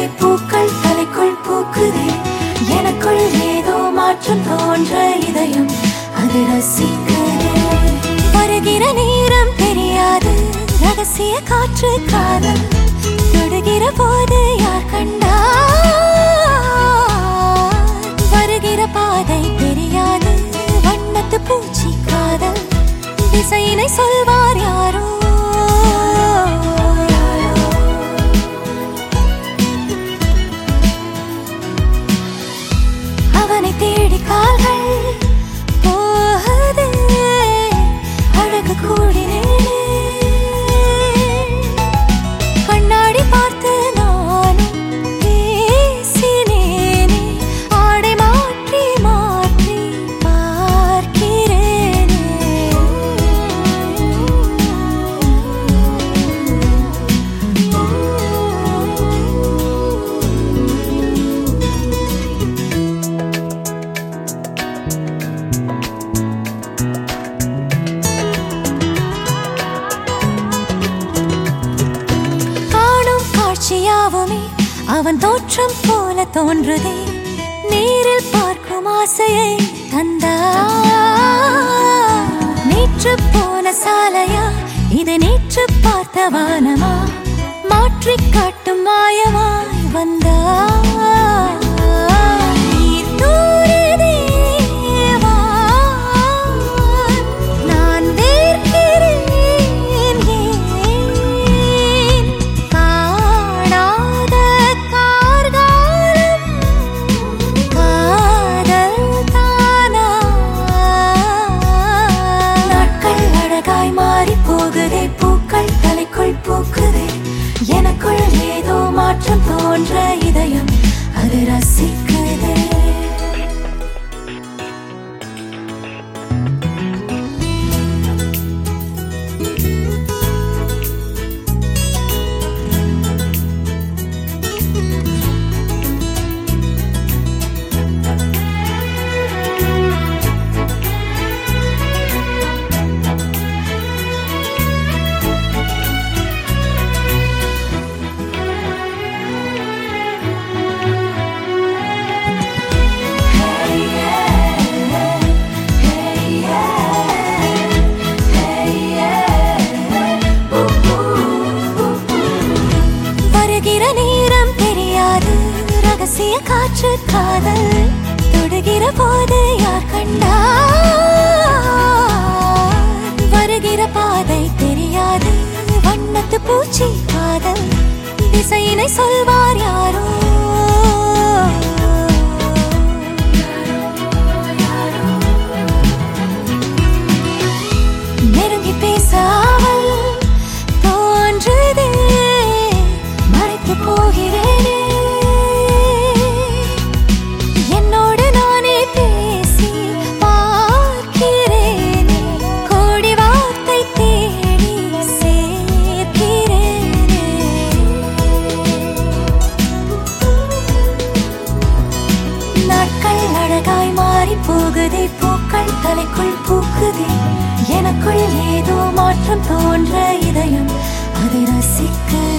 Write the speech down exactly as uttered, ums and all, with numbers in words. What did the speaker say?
பூக்கள் தலைக்குள் பூக்குதே எனக்குள் ஏதோ மாற்றம் தோன்ற இதயம் அது ரசிக்குதே வருகிற நேரம் தெரியாது ரகசிய காற்று காதல் தொடுகிற போது யார் கண்டார் வருகிற பாதை தெரியாது வண்ணத்து பூச்சி காதல் திசையினை சொல்வார் யாரோ அவனை தேடி கால்கள் போகுதே அழகு கூடினேனே கண்ணாடி பார்த்து நானும் பேசினேனே ஆடை மாற்றி மாற்றி பார்க்கிறேனே காட்சியாவுமே அவன் தோற்றம் போல தோன்றுதே நேரில் பார்க்கும் ஆசையை தந்தார் நேற்று போன சாலையா இதை நேற்று பார்த்த வானமா மாற்றிக் காட்டும் மாயமாய் வந்தார் பூக்குதே எனக்குள் ஏதோ மாற்றம் தோன்ற இதயம் அது ரசிக்குதே ரகசிய காற்று காதல் தொடுகிற போது யார் கண்டார் வருகிற பாதை தெரியாது வண்ணத்து பூச்சி காதல் திசையினை சொல்வார் யாரோ நெருங்கி பேசாமல் தோன்றுதே மறைத்து போகிறேனே போகுதே பூக்கள் தலைக்குள் பூக்குதே எனக்குள் ஏதோ மாற்றம் தோன்ற இதயம் அதை ரசிக்க